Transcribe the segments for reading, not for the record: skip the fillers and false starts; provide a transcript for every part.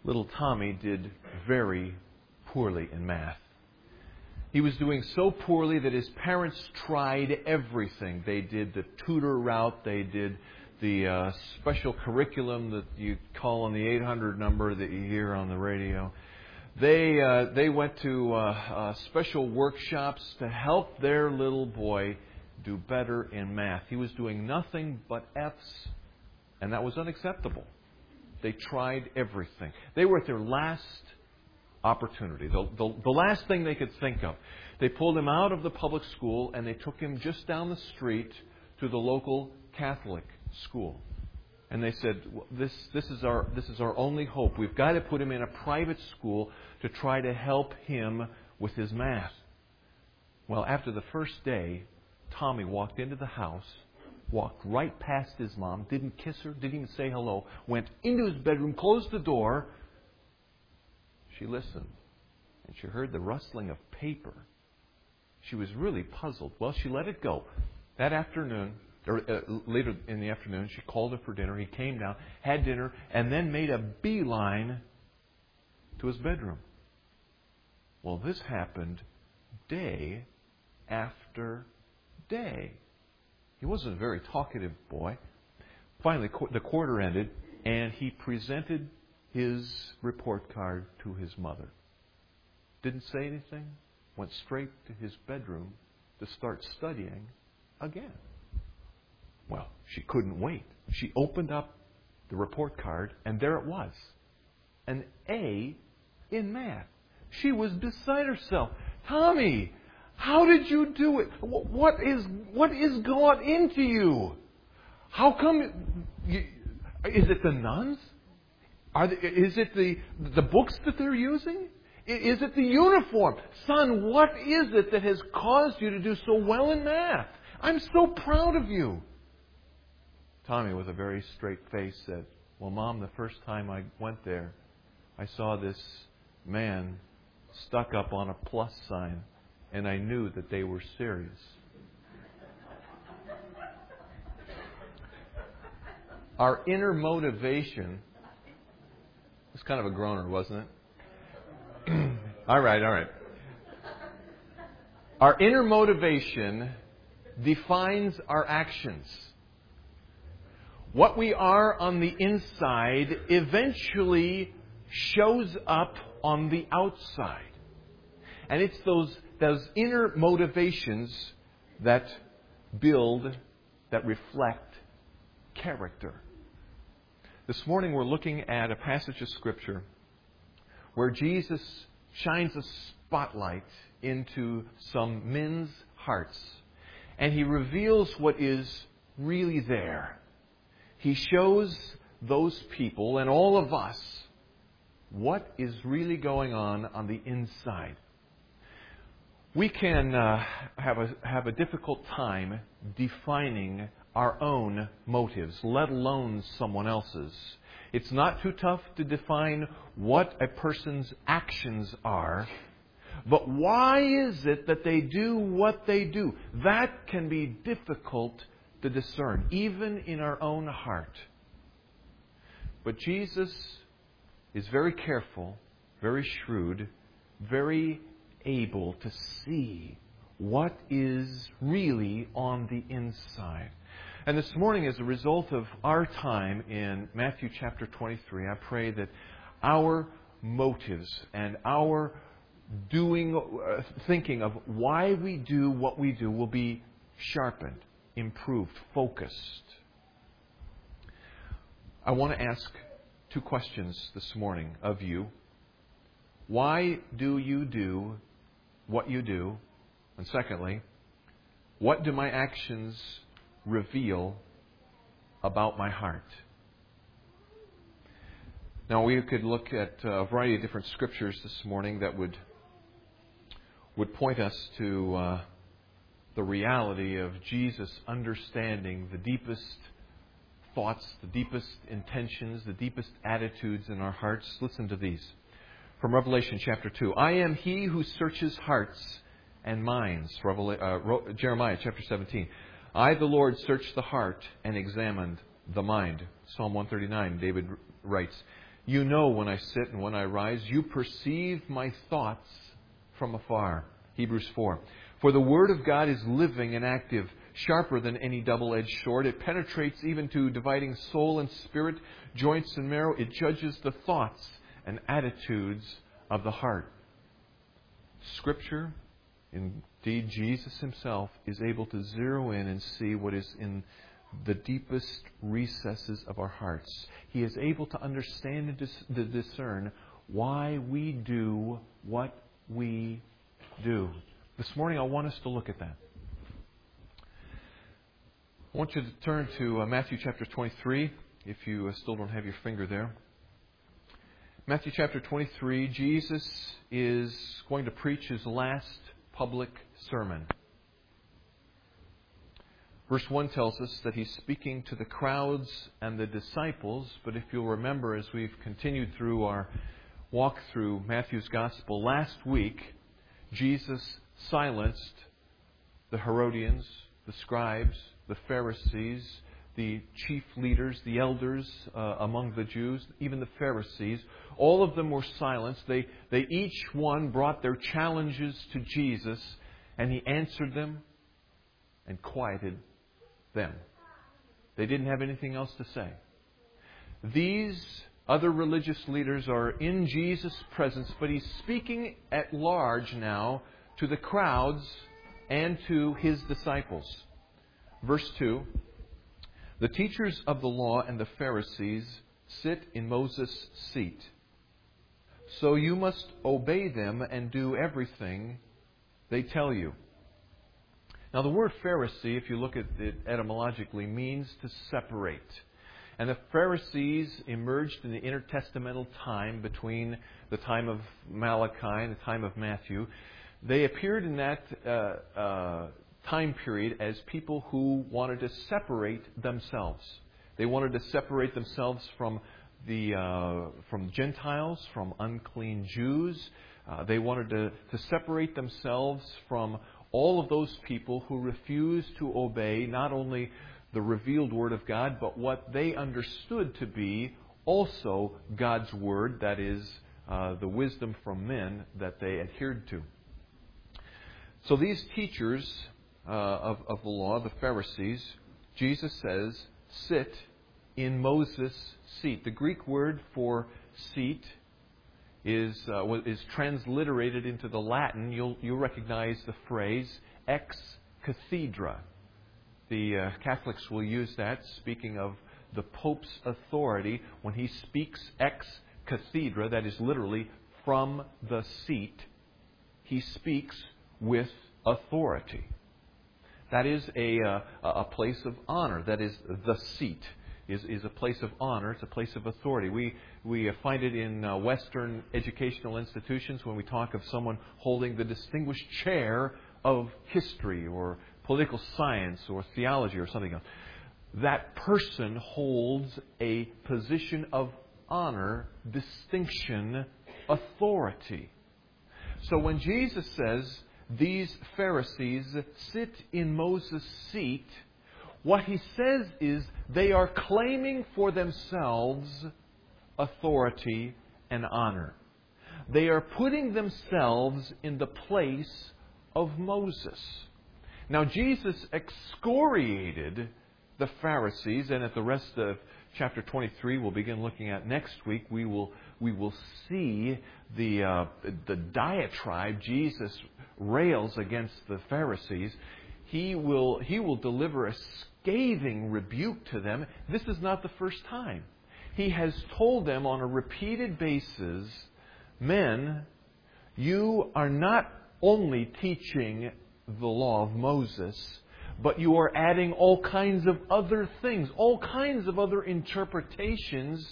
little Tommy did very poorly in math. He was doing so poorly that his parents tried everything. They did the tutor route. They did the special curriculum that you call on the 800 number that you hear on the radio. They went to special workshops to help their little boy do better in math. He was doing nothing but F's, and that was unacceptable. They tried everything. They were at their last opportunity, the last thing they could think of. They pulled him out of the public school and they took him just down the street to the local Catholic school. And they said, this is our only hope. We've got to put him in a private school to try to help him with his math. Well, after the first day, Tommy walked into the house, walked right past his mom, didn't kiss her, didn't even say hello, went into his bedroom, closed the door. She listened, and she heard the rustling of paper. She was really puzzled. Well, she let it go. That afternoon, or later in the afternoon, she called him for dinner. He came down, had dinner, and then made a beeline to his bedroom. Well, this happened day after day. He wasn't a very talkative boy. Finally, the quarter ended, and he presented his report card to his mother. Didn't say anything. Went straight to his bedroom to start studying again. Well, she couldn't wait. She opened up the report card, and there it was. An A in math. She was beside herself. Tommy, how did you do it? What is gone into you? How come? Is it the nuns? Is it the books that they're using? Is it the uniform? Son, what is it that has caused you to do so well in math? I'm so proud of you. Tommy, with a very straight face, said, well, Mom, the first time I went there, I saw this man stuck up on a plus sign, and I knew that they were serious. Our inner motivation was kind of a groaner, wasn't it? All right. Our inner motivation defines our actions. What we are on the inside eventually shows up on the outside. And it's those inner motivations that build, that reflect character. This morning we're looking at a passage of Scripture where Jesus shines a spotlight into some men's hearts. And He reveals what is really there. He shows those people and all of us what is really going on the inside. We can have a difficult time defining our own motives, let alone someone else's. It's not too tough to define what a person's actions are, but why is it that they do what they do? That can be difficult to discern, even in our own heart. But Jesus is very careful, very shrewd, very able to see what is really on the inside. And this morning, as a result of our time in Matthew chapter 23, I pray that our motives and our thinking of why we do what we do will be sharpened, improved, focused. I want to ask two questions this morning of you. Why do you do what you do? And secondly, what do my actions reveal about my heart? Now, we could look at a variety of different scriptures this morning that would point us to the reality of Jesus understanding the deepest thoughts, the deepest intentions, the deepest attitudes in our hearts. Listen to these. From Revelation chapter 2. I am He who searches hearts and minds. Jeremiah chapter 17. I, the Lord, search the heart and examined the mind. Psalm 139, David writes. You know when I sit and when I rise. You perceive my thoughts from afar. Hebrews 4. For the Word of God is living and active, sharper than any double-edged sword. It penetrates even to dividing soul and spirit, joints and marrow. It judges the thoughts and attitudes of the heart. Scripture, indeed Jesus Himself, is able to zero in and see what is in the deepest recesses of our hearts. He is able to understand and discern why we do what we do. This morning I want us to look at that. I want you to turn to Matthew chapter 23, if you still don't have your finger there. Matthew chapter 23, Jesus is going to preach His last public sermon. Verse 1 tells us that He's speaking to the crowds and the disciples, but if you'll remember, as we've continued through our walk through Matthew's Gospel, last week Jesus silenced the Herodians, the scribes, the Pharisees, the chief leaders, the elders among the Jews, even the Pharisees. All of them were silenced. They each one brought their challenges to Jesus, and He answered them and quieted them. They didn't have anything else to say. These other religious leaders are in Jesus' presence, but He's speaking at large now to the crowds and to His disciples. Verse 2, the teachers of the law and the Pharisees sit in Moses' seat. So you must obey them and do everything they tell you. Now the word Pharisee, if you look at it etymologically, means to separate. And the Pharisees emerged in the intertestamental time between the time of Malachi and the time of Matthew. They appeared in that time period as people who wanted to separate themselves. They wanted to separate themselves from Gentiles, from unclean Jews. They wanted to separate themselves from all of those people who refused to obey not only the revealed Word of God, but what they understood to be also God's Word, that is, the wisdom from men that they adhered to. So these teachers of the law, the Pharisees, Jesus says, sit in Moses' seat. The Greek word for seat is transliterated into the Latin. You'll recognize the phrase ex cathedra. The Catholics will use that, speaking of the Pope's authority. When he speaks ex cathedra, that is literally from the seat, he speaks with authority. That is a place of honor. That is, the seat is a place of honor. It's a place of authority. We find it in Western educational institutions when we talk of someone holding the distinguished chair of history or political science or theology or something else. That person holds a position of honor, distinction, authority. So when Jesus says, these Pharisees sit in Moses' seat, what He says is they are claiming for themselves authority and honor. They are putting themselves in the place of Moses. Now, Jesus excoriated the Pharisees, and at the rest of chapter 23 we'll begin looking at next week, we will see the diatribe Jesus rails against the Pharisees. He will deliver a scathing rebuke to them. This is not the first time. He has told them on a repeated basis, men, you are not only teaching the law of Moses, but you are adding all kinds of other things, all kinds of other interpretations,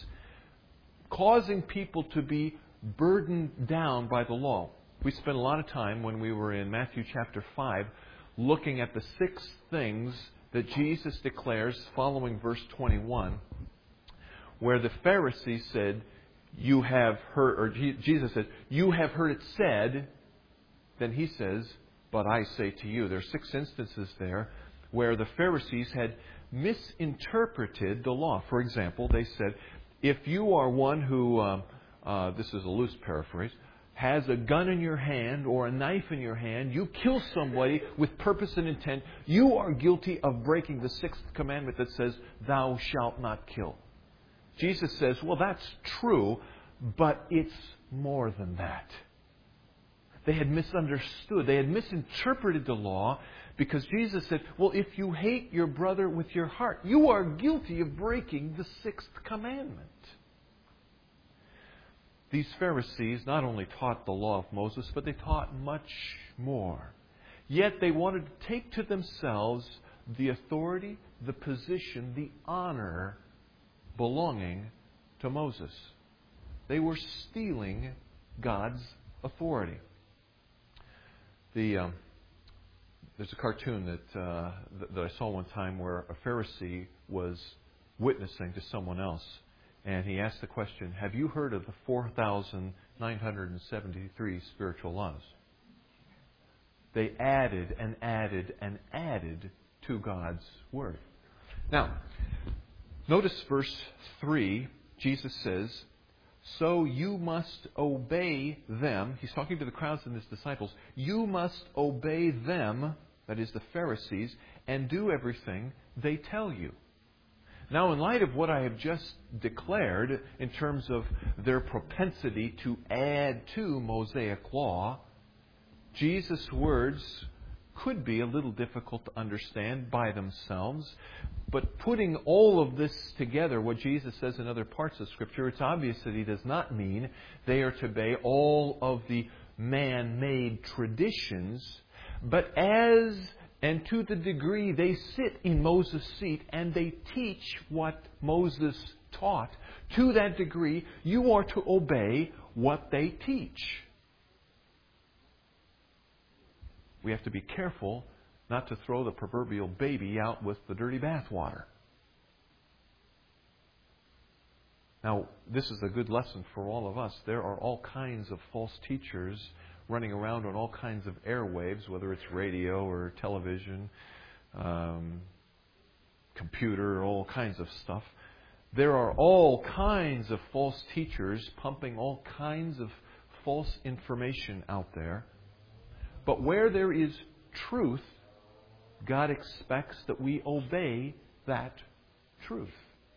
causing people to be burdened down by the law. We spent a lot of time when we were in Matthew chapter 5 looking at the 6 things that Jesus declares following verse 21, where the Pharisees said, you have heard, or Jesus said, you have heard it said. Then He says, but I say to you. There are 6 instances there where the Pharisees had misinterpreted the law. For example, they said, if you are one who, this is a loose paraphrase, has a gun in your hand or a knife in your hand, you kill somebody with purpose and intent, you are guilty of breaking the sixth commandment that says, thou shalt not kill. Jesus says, well, that's true, but it's more than that. They had misunderstood. They had misinterpreted the law because Jesus said, well, if you hate your brother with your heart, you are guilty of breaking the sixth commandment. These Pharisees not only taught the law of Moses, but they taught much more. Yet they wanted to take to themselves the authority, the position, the honor belonging to Moses. They were stealing God's authority. There's a cartoon that I saw one time where a Pharisee was witnessing to someone else. And he asked the question, have you heard of the 4,973 spiritual laws? They added and added and added to God's Word. Now, notice verse 3, Jesus says, so you must obey them. He's talking to the crowds and his disciples. You must obey them, that is the Pharisees, and do everything they tell you. Now, in light of what I have just declared in terms of their propensity to add to Mosaic law, Jesus' words could be a little difficult to understand by themselves. But putting all of this together, what Jesus says in other parts of Scripture, it's obvious that He does not mean they are to obey all of the man-made traditions, but as and to the degree they sit in Moses' seat and they teach what Moses taught, to that degree you are to obey what they teach. We have to be careful not to throw the proverbial baby out with the dirty bathwater. Now, this is a good lesson for all of us. There are all kinds of false teachers running around on all kinds of airwaves, whether it's radio or television, computer, all kinds of stuff. There are all kinds of false teachers pumping all kinds of false information out there. But where there is truth, God expects that we obey that truth.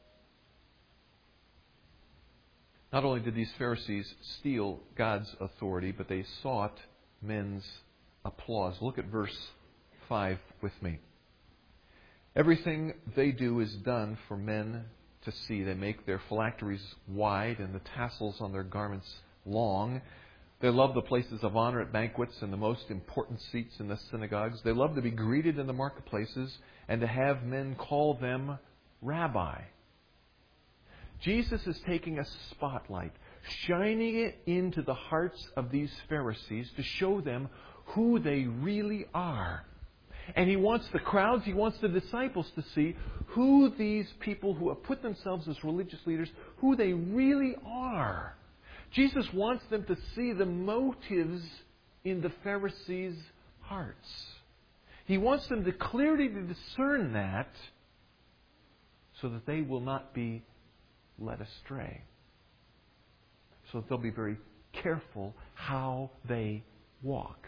Not only did these Pharisees steal God's authority, but they sought men's applause. Look at verse 5 with me. Everything they do is done for men to see. They make their phylacteries wide and the tassels on their garments long. They love the places of honor at banquets and the most important seats in the synagogues. They love to be greeted in the marketplaces and to have men call them Rabbi. Jesus is taking a spotlight, shining it into the hearts of these Pharisees to show them who they really are. And He wants the crowds, He wants the disciples to see who these people who have put themselves as religious leaders, who they really are. Jesus wants them to see the motives in the Pharisees' hearts. He wants them to clearly discern that so that they will not be led astray. So that they'll be very careful how they walk.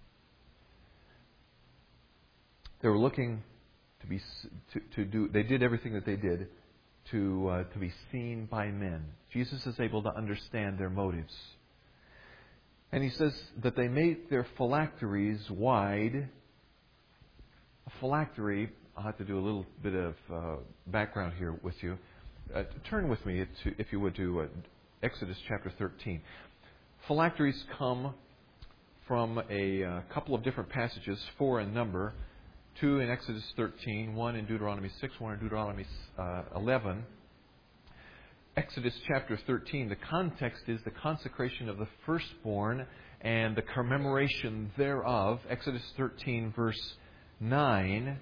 They were looking to do. They did everything that they did to be seen by men. Jesus is able to understand their motives, and He says that they made their phylacteries wide. A phylactery. I'll have to do a little bit of background here with you. Turn with me, if you would, to Exodus chapter 13. Phylacteries come from a couple of different passages, 4 in number. 2 in Exodus 13, 1 in Deuteronomy 6, 1 in Deuteronomy 11. Exodus chapter 13, the context is the consecration of the firstborn and the commemoration thereof. Exodus 13, verse 9.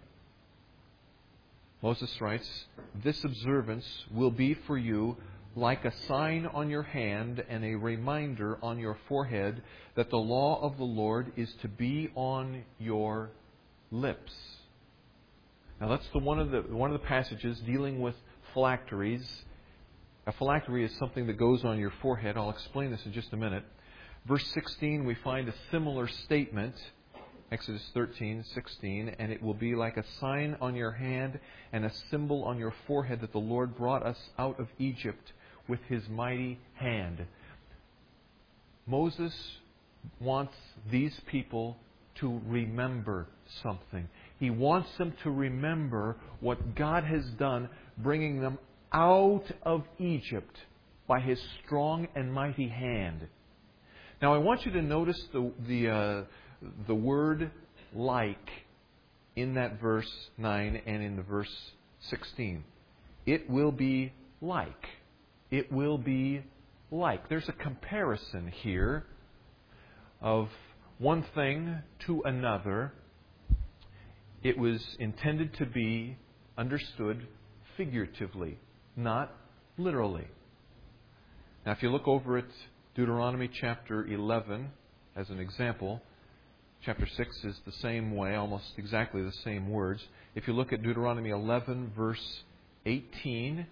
Moses writes, "This observance will be for you like a sign on your hand and a reminder on your forehead that the law of the Lord is to be on your lips." Now that's one of the passages dealing with phylacteries. A A phylactery is something that goes on your forehead. I'll explain this in just a minute. Verse 16, we find a similar statement. Exodus 13:16, and it will be like a sign on your hand and a symbol on your forehead that the Lord brought us out of Egypt with His mighty hand. Moses wants these people to remember something. He wants them to remember what God has done, bringing them out of Egypt by His strong and mighty hand. Now I want you to notice the word like in that verse 9 and in the verse 16. It will be like. It will be like. There's a comparison here of one thing to another. It was intended to be understood figuratively, not literally. Now, if you look over at Deuteronomy chapter 11 as an example, chapter 6 is the same way, almost exactly the same words. If you look at Deuteronomy 11, verse 18,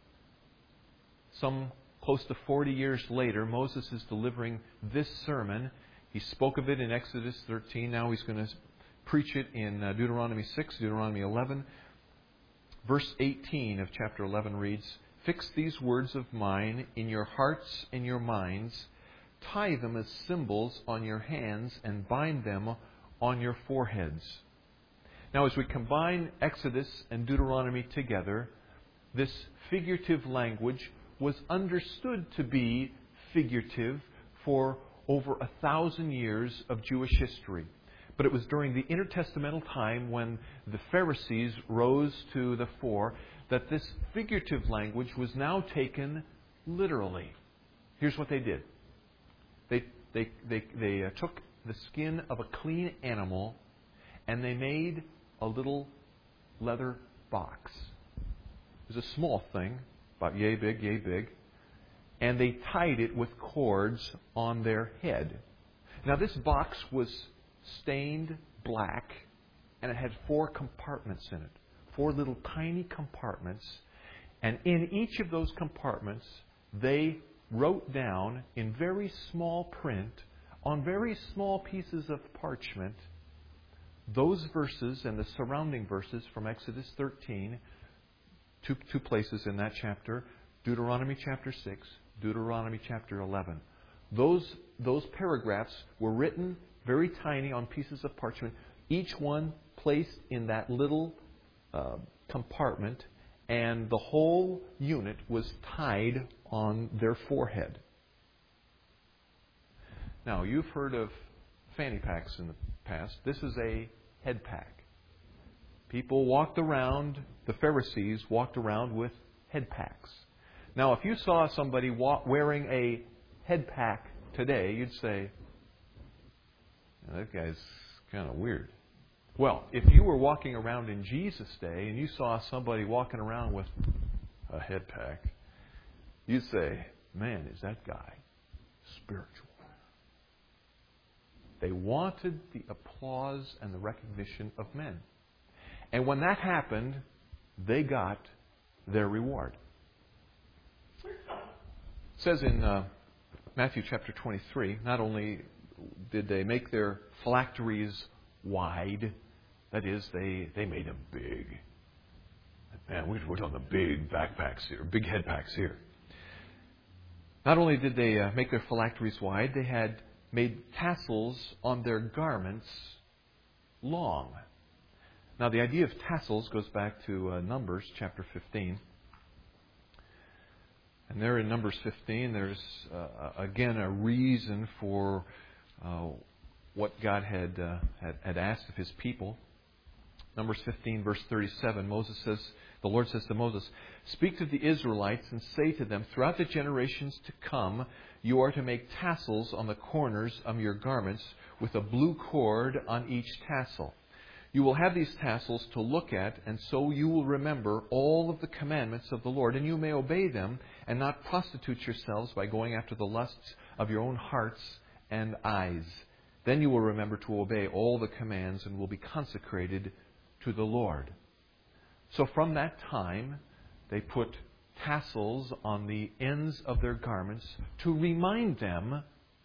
some close to 40 years later, Moses is delivering this sermon. He spoke of it in Exodus 13. Now he's going to preach it in Deuteronomy 6, Deuteronomy 11. Verse 18 of chapter 11 reads, "Fix these words of mine in your hearts and your minds. Tie them as symbols on your hands and bind them on your foreheads." Now, as we combine Exodus and Deuteronomy together, this figurative language was understood to be figurative for over 1,000 years of Jewish history. But it was during the intertestamental time when the Pharisees rose to the fore that this figurative language was now taken literally. Here's what they did. They took the skin of a clean animal and they made a little leather box. It was a small thing, about yay big, and they tied it with cords on their head. Now this box was stained black, and it had 4 compartments in it. 4 little tiny compartments. And in each of those compartments, they wrote down in very small print, on very small pieces of parchment, those verses and the surrounding verses from Exodus 13, two places in that chapter, Deuteronomy chapter 6, Deuteronomy chapter 11. Those paragraphs were written very tiny on pieces of parchment, each one placed in that little compartment, and the whole unit was tied on their forehead. Now, you've heard of fanny packs in the past. This is a head pack. People walked around, the Pharisees walked around with head packs. Now, if you saw somebody wearing a head pack today, you'd say, that guy's kind of weird. Well, if you were walking around in Jesus' day and you saw somebody walking around with a head pack, you'd say, man, is that guy spiritual? They wanted the applause and the recognition of men. And when that happened, they got their reward. It says in Matthew chapter 23, not only did they make their phylacteries wide, that is, they made them big. Man, we're talking the big backpacks here, big head packs here. Not only did they make their phylacteries wide, they had made tassels on their garments long. Now, the idea of tassels goes back to Numbers chapter 15. And there in Numbers 15, there's again a reason for what God had asked of His people. Numbers 15, verse 37, the Lord says to Moses, "Speak to the Israelites and say to them, throughout the generations to come, you are to make tassels on the corners of your garments with a blue cord on each tassel. You will have these tassels to look at, and so you will remember all of the commandments of the Lord, and you may obey them and not prostitute yourselves by going after the lusts of your own hearts and eyes. Then you will remember to obey all the commands and will be consecrated to the Lord." So from that time, they put tassels on the ends of their garments to remind them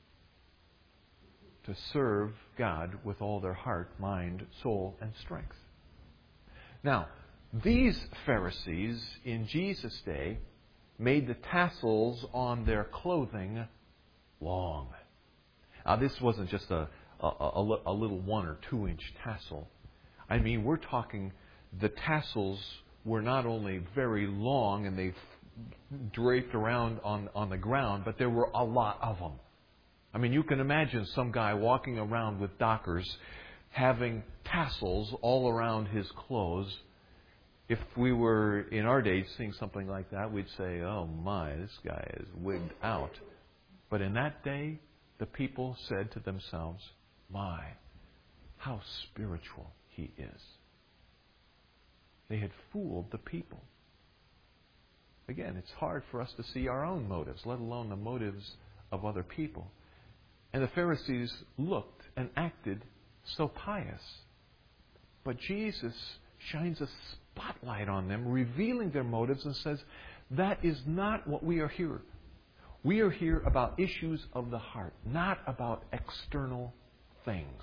to serve God with all their heart, mind, soul, and strength. Now, these Pharisees in Jesus' day made the tassels on their clothing long. Now, this wasn't just a little 1 or 2 inch tassel. I mean, we're talking the tassels were not only very long and they draped around on the ground, but there were a lot of them. I mean, you can imagine some guy walking around with dockers having tassels all around his clothes. If we were in our days seeing something like that, we'd say, oh my, this guy is wigged out. But in that day, the people said to themselves, my, how spiritual he is. They had fooled the people. Again, it's hard for us to see our own motives, let alone the motives of other people. And the Pharisees looked and acted so pious. But Jesus shines a spotlight on them, revealing their motives, and says, that is not what we are here. We are here about issues of the heart, not about external things.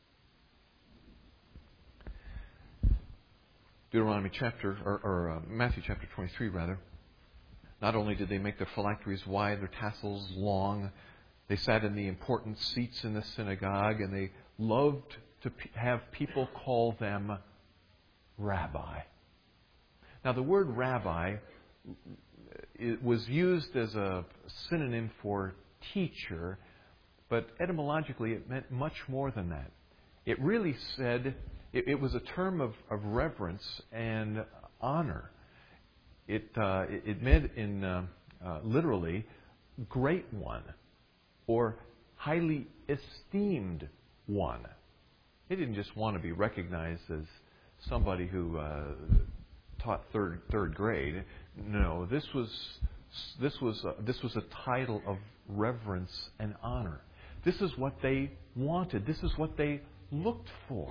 Matthew chapter 23, rather. Not only did they make their phylacteries wide, their tassels long, they sat in the important seats in the synagogue, and they loved to have people call them rabbi. Now, the word rabbi, it was used as a synonym for teacher, but etymologically it meant much more than that. It really said, it was a term of reverence and honor. It meant literally great one or highly esteemed one. They didn't just want to be recognized as somebody who taught third grade. No, this was a title of reverence and honor. This is what they wanted. This is what they looked for.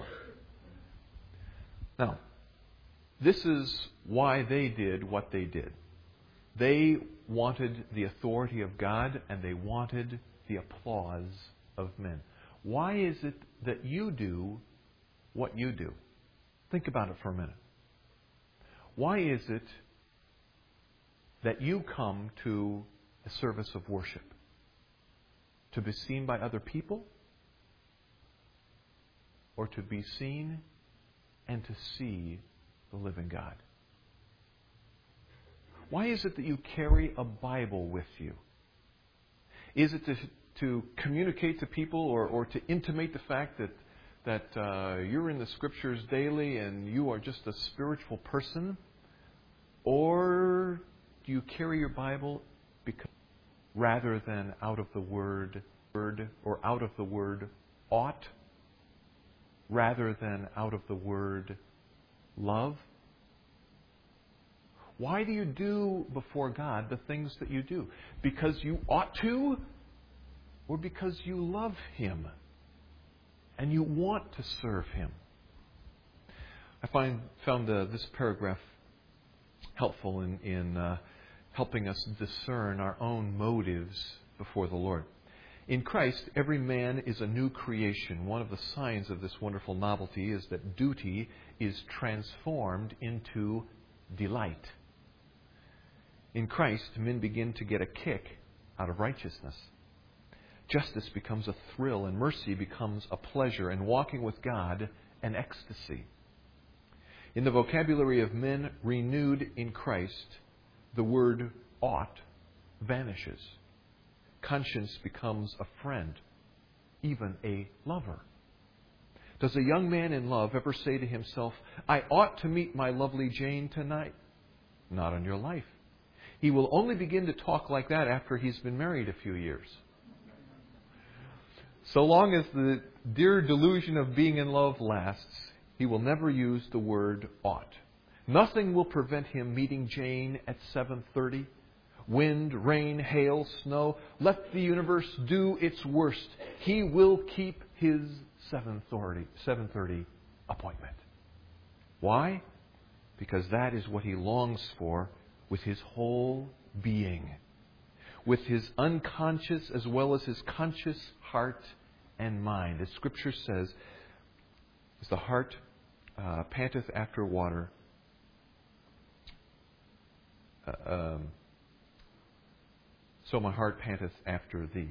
Now, this is why they did what they did. They wanted the authority of God, and they wanted the applause of men. Why is it that you do what you do? Think about it for a minute. Why is it that you come to a service of worship? To be seen by other people? Or to be seen and to see the living God? Why is it that you carry a Bible with you? Is it to communicate to people or to intimate the fact that you're in the Scriptures daily and you are just a spiritual person? Or do you carry your Bible rather than out of the word or out of the word ought, rather than out of the word love? Why do you do before God the things that you do? Because you ought to, or because you love Him and you want to serve Him? I found this paragraph helpful in helping us discern our own motives before the Lord. In Christ, every man is a new creation. One of the signs of this wonderful novelty is that duty is transformed into delight. In Christ, men begin to get a kick out of righteousness. Justice becomes a thrill, and mercy becomes a pleasure, and walking with God an ecstasy. In the vocabulary of men renewed in Christ, the word ought vanishes. Conscience becomes a friend, even a lover. Does a young man in love ever say to himself, I ought to meet my lovely Jane tonight? Not on your life. He will only begin to talk like that after he's been married a few years. So long as the dear delusion of being in love lasts, he will never use the word ought. Nothing will prevent him meeting Jane at 7:30. Wind, rain, hail, snow. Let the universe do its worst. He will keep his 7:30 appointment. Why? Because that is what he longs for with his whole being, with his unconscious as well as his conscious heart and mind. As Scripture says, as the heart panteth after water, so my heart panteth after thee.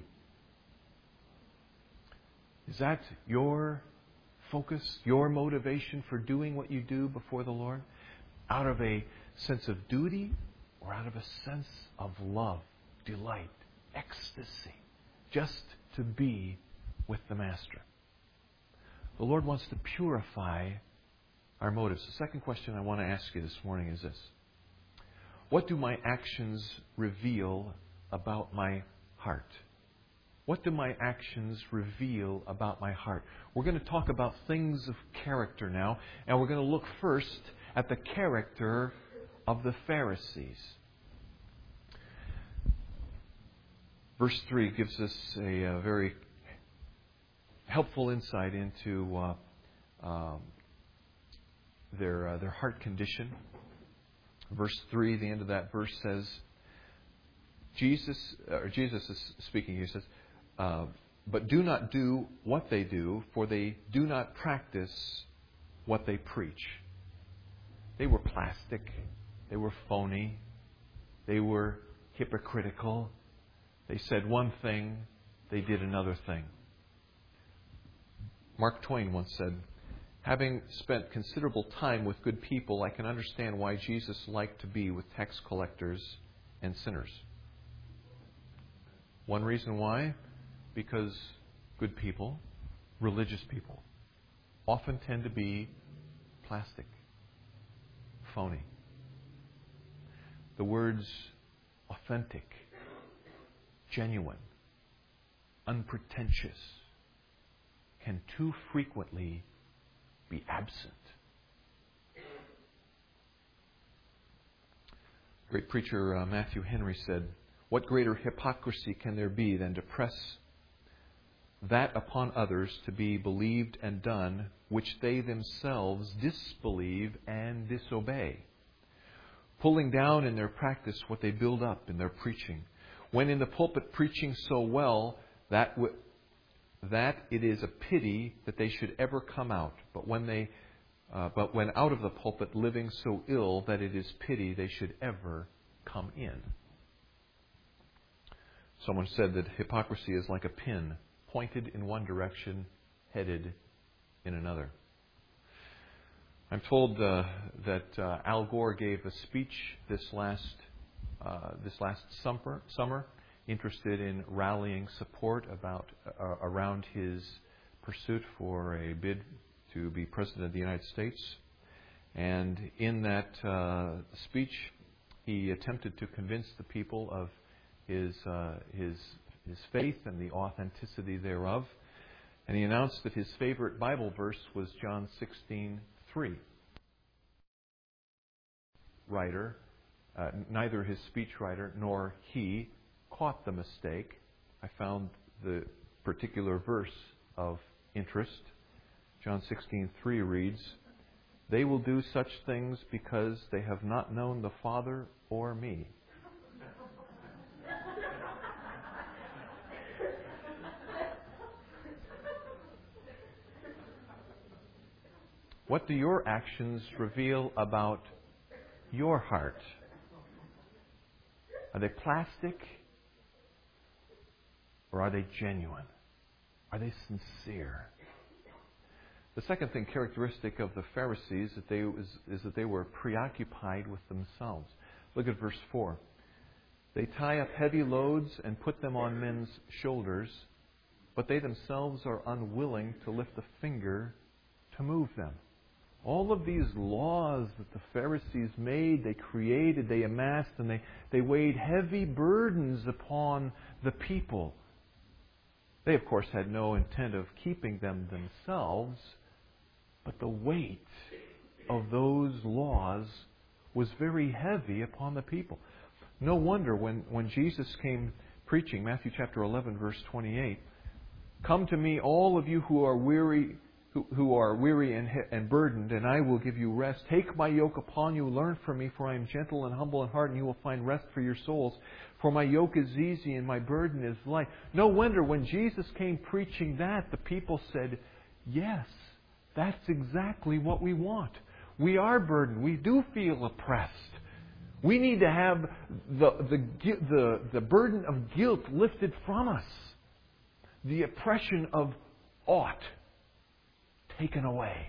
Is that your focus, your motivation for doing what you do before the Lord? Out of a sense of duty or out of a sense of love, delight, ecstasy, just to be with the Master? The Lord wants to purify our motives. The second question I want to ask you this morning is this: what do my actions reveal about my heart? What do my actions reveal about my heart? We're going to talk about things of character now, and we're going to look first at the character of the Pharisees. Verse 3 gives us a very helpful insight into their heart condition. Verse 3, the end of that verse says, Jesus is speaking. He says, but do not do what they do, for they do not practice what they preach. They were plastic. They were phony. They were hypocritical. They said one thing, they did another thing. Mark Twain once said, having spent considerable time with good people, I can understand why Jesus liked to be with tax collectors and sinners. One reason why? Because good people, religious people, often tend to be plastic, phony. The words authentic, genuine, unpretentious can too frequently be absent. Great preacher Matthew Henry said, what greater hypocrisy can there be than to press that upon others to be believed and done, which they themselves disbelieve and disobey, pulling down in their practice what they build up in their preaching, when in the pulpit preaching so well that it is a pity that they should ever come out, but when out of the pulpit living so ill that it is pity they should ever come in. Someone said that hypocrisy is like a pin, pointed in one direction, headed in another. I'm told that Al Gore gave a speech this last summer, interested in rallying support around his pursuit for a bid to be President of the United States. And in that speech, he attempted to convince the people of his faith and the authenticity thereof. And he announced that his favorite Bible verse was John 16:3. Neither his speechwriter nor he caught the mistake. I found the particular verse of interest. John 16:3 reads, "They will do such things because they have not known the Father or me." What do your actions reveal about your heart? Are they plastic? Or are they genuine? Are they sincere? The second thing characteristic of the Pharisees is that they were preoccupied with themselves. Look at verse 4. They tie up heavy loads and put them on men's shoulders, but they themselves are unwilling to lift a finger to move them. All of these laws that the Pharisees made, they created, they amassed, and they weighed heavy burdens upon the people. They, of course, had no intent of keeping them themselves, but the weight of those laws was very heavy upon the people. No wonder when Jesus came preaching, Matthew chapter 11, verse 28, "Come to me, all of you who are weary, who are weary and burdened, and I will give you rest. Take my yoke upon you, learn from me, for I am gentle and humble in heart, and you will find rest for your souls. For my yoke is easy and my burden is light. No wonder when Jesus came preaching that, the people said, yes, that's exactly what we want. We are burdened. We do feel oppressed. We need to have the burden of guilt lifted from us. The oppression of ought taken away.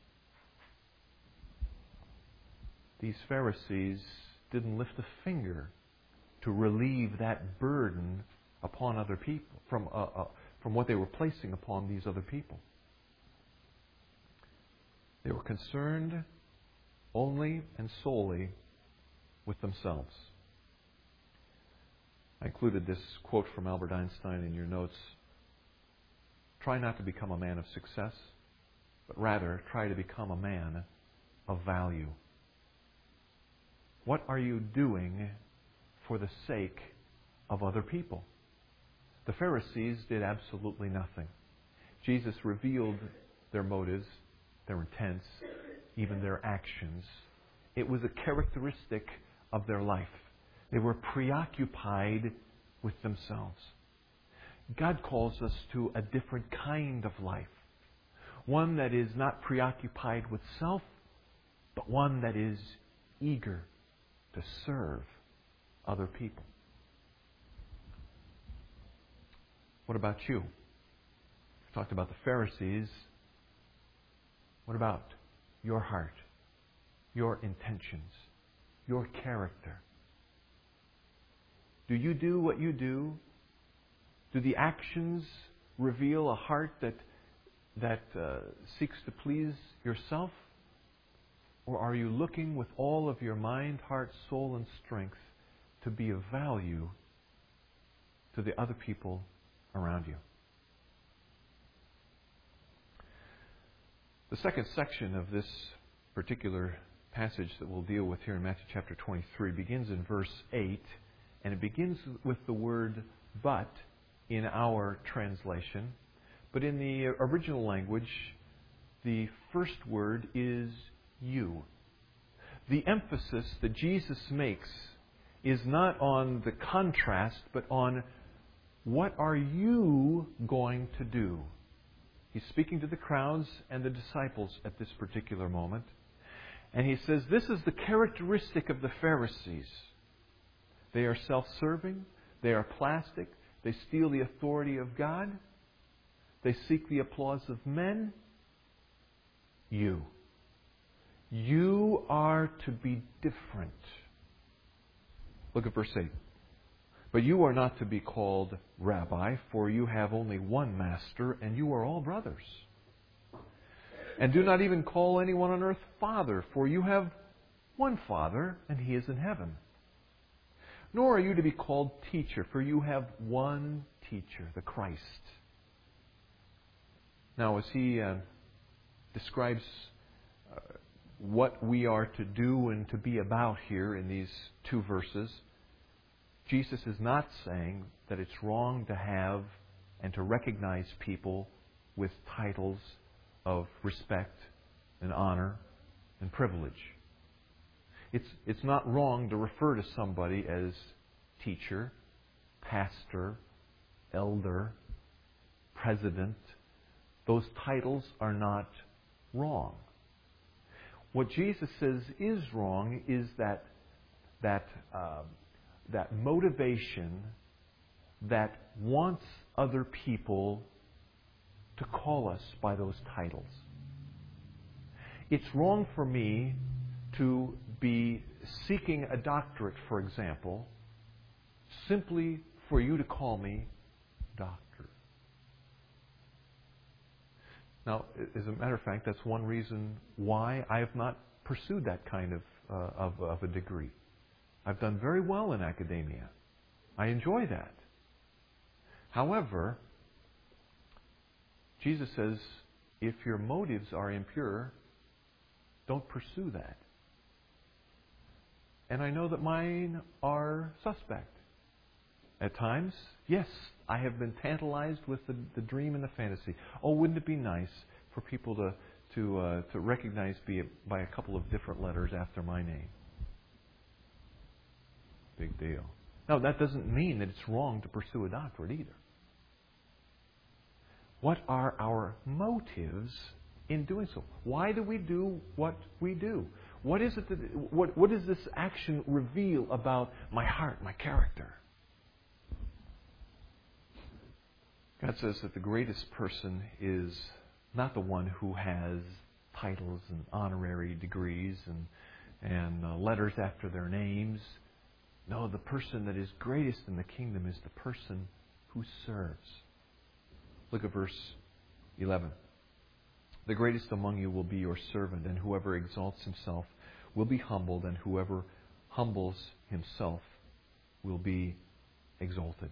These Pharisees didn't lift a finger to relieve that burden upon other people, from what they were placing upon these other people. They were concerned only and solely with themselves. I included this quote from Albert Einstein in your notes. Try not to become a man of success, but rather try to become a man of value. What are you doing for the sake of other people? The Pharisees did absolutely nothing. Jesus revealed their motives, their intents, even their actions. It was a characteristic of their life. They were preoccupied with themselves. God calls us to a different kind of life. One that is not preoccupied with self, but one that is eager to serve other people. What about you? We've talked about the Pharisees. What about your heart, your intentions, your character? Do you do what you do? Do the actions reveal a heart that seeks to please yourself? Or are you looking with all of your mind, heart, soul, and strength to be of value to the other people around you? The second section of this particular passage that we'll deal with here in Matthew chapter 23 begins in verse 8, and it begins with the word but in our translation. But in the original language, the first word is you. The emphasis that Jesus makes is not on the contrast, but on what are you going to do? He's speaking to the crowds and the disciples at this particular moment. And he says, this is the characteristic of the Pharisees. They are self-serving. They are plastic. They steal the authority of God. They seek the applause of men. You are to be different. Look at verse 8. But you are not to be called Rabbi, for you have only one master, and you are all brothers. And do not even call anyone on earth Father, for you have one Father, and He is in heaven. Nor are you to be called Teacher, for you have one Teacher, the Christ. Now, as he describes what we are to do and to be about here in these two verses, Jesus is not saying that it's wrong to have and to recognize people with titles of respect and honor and privilege. It's not wrong to refer to somebody as teacher, pastor, elder, president. Those titles are not wrong. What Jesus says is wrong is that motivation that wants other people to call us by those titles. It's wrong for me to be seeking a doctorate, for example, simply for you to call me doctor. Now, as a matter of fact, that's one reason why I have not pursued that kind of a degree. I've done very well in academia. I enjoy that. However, Jesus says, if your motives are impure, don't pursue that. And I know that mine are suspect. At times, yes, I have been tantalized with the dream and the fantasy. Oh, wouldn't it be nice for people to recognize me by a couple of different letters after my name. Big deal. Now, that doesn't mean that it's wrong to pursue a doctorate either. What are our motives in doing so? Why do we do what we do? What is it what does this action reveal about my heart, my character? God says that the greatest person is not the one who has titles and honorary degrees and letters after their names. No, the person that is greatest in the kingdom is the person who serves. Look at verse 11. The greatest among you will be your servant, and whoever exalts himself will be humbled, and whoever humbles himself will be exalted.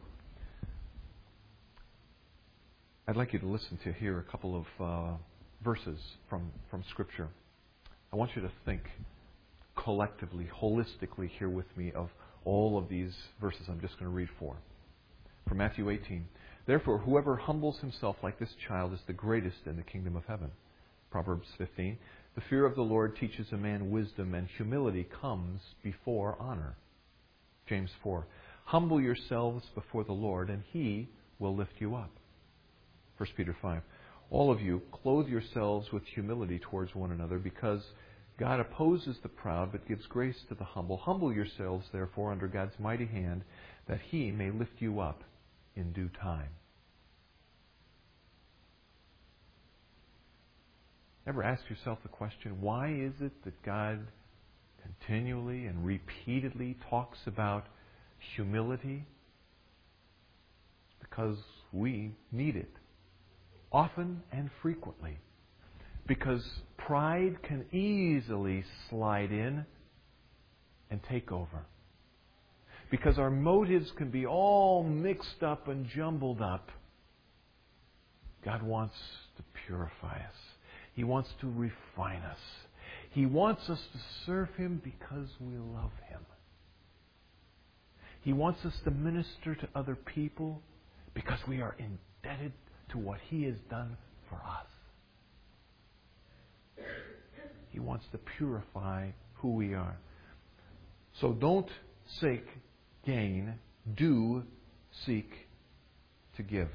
I'd like you to listen to here a couple of verses from Scripture. I want you to think collectively, holistically here with me of all of these verses I'm just going to read for. From Matthew 18. Therefore, whoever humbles himself like this child is the greatest in the kingdom of heaven. Proverbs 15. The fear of the Lord teaches a man wisdom, and humility comes before honor. James 4. Humble yourselves before the Lord, and He will lift you up. 1 Peter 5. All of you, clothe yourselves with humility towards one another, because God opposes the proud, but gives grace to the humble. Humble yourselves, therefore, under God's mighty hand, that He may lift you up in due time. Ever ask yourself the question, why is it that God continually and repeatedly talks about humility? Because we need it, often and frequently. Because pride can easily slide in and take over. Because our motives can be all mixed up and jumbled up. God wants to purify us. He wants to refine us. He wants us to serve Him because we love Him. He wants us to minister to other people because we are indebted to what He has done for us. He wants to purify who we are. So don't seek gain, do seek to give.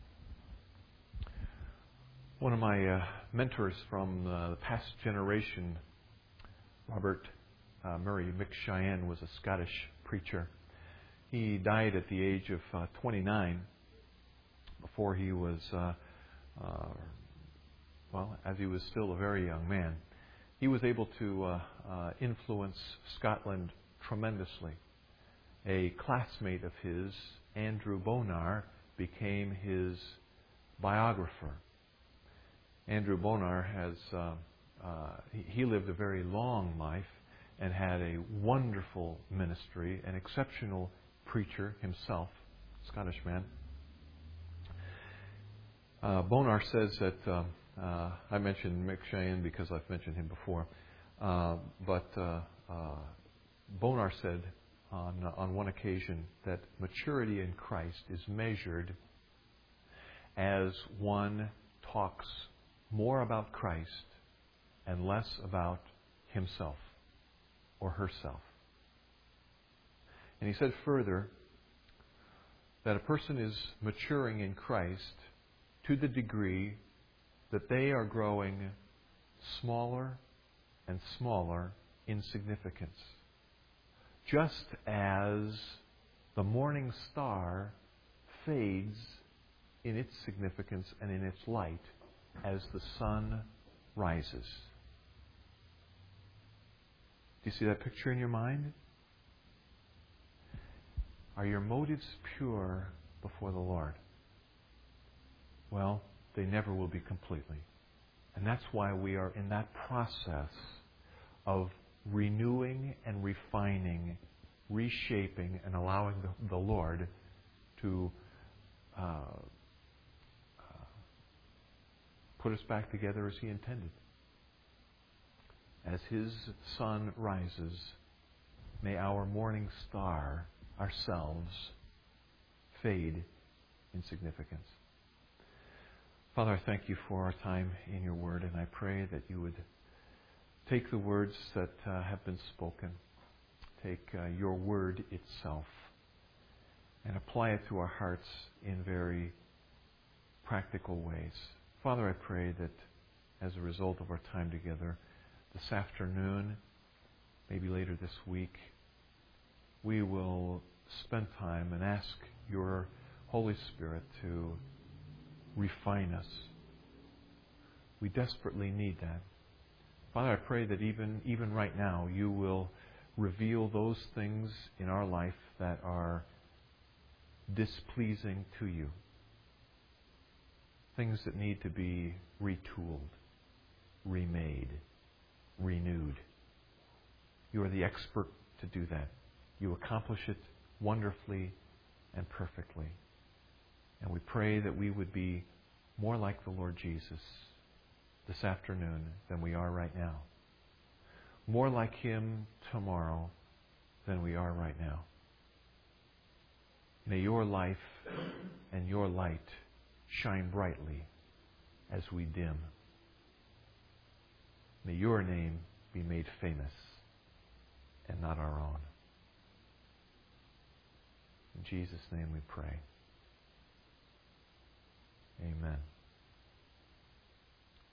One of my mentors from the past generation, Robert Murray McCheyenne, was a Scottish preacher. He died at the age of 29 before he was, as he was still a very young man. He was able to influence Scotland tremendously. A classmate of his, Andrew Bonar, became his biographer. Andrew Bonar he lived a very long life and had a wonderful ministry, an exceptional preacher himself, Scottish man. Bonar says that, I mentioned McCheyenne because I've mentioned him before, but Bonar said on one occasion that maturity in Christ is measured as one talks more about Christ and less about himself or herself. And he said further that a person is maturing in Christ to the degree that they are growing smaller and smaller in significance. Just as the morning star fades in its significance and in its light as the sun rises. Do you see that picture in your mind? Are your motives pure before the Lord? Well, they never will be completely. And that's why we are in that process of renewing and refining, reshaping, and allowing the Lord to put us back together as He intended. As His sun rises, may our morning star, ourselves, fade in significance. Father, I thank you for our time in your word, and I pray that you would take the words that have been spoken, take your word itself, and apply it to our hearts in very practical ways. Father, I pray that as a result of our time together this afternoon, maybe later this week, we will spend time and ask your Holy Spirit to refine us. We desperately need that. Father, I pray that even right now you will reveal those things in our life that are displeasing to you. Things that need to be retooled, remade, renewed. You are the expert to do that. You accomplish it wonderfully and perfectly. And we pray that we would be more like the Lord Jesus this afternoon than we are right now. More like Him tomorrow than we are right now. May your life and your light shine brightly as we dim. May your name be made famous and not our own. In Jesus' name we pray. Amen.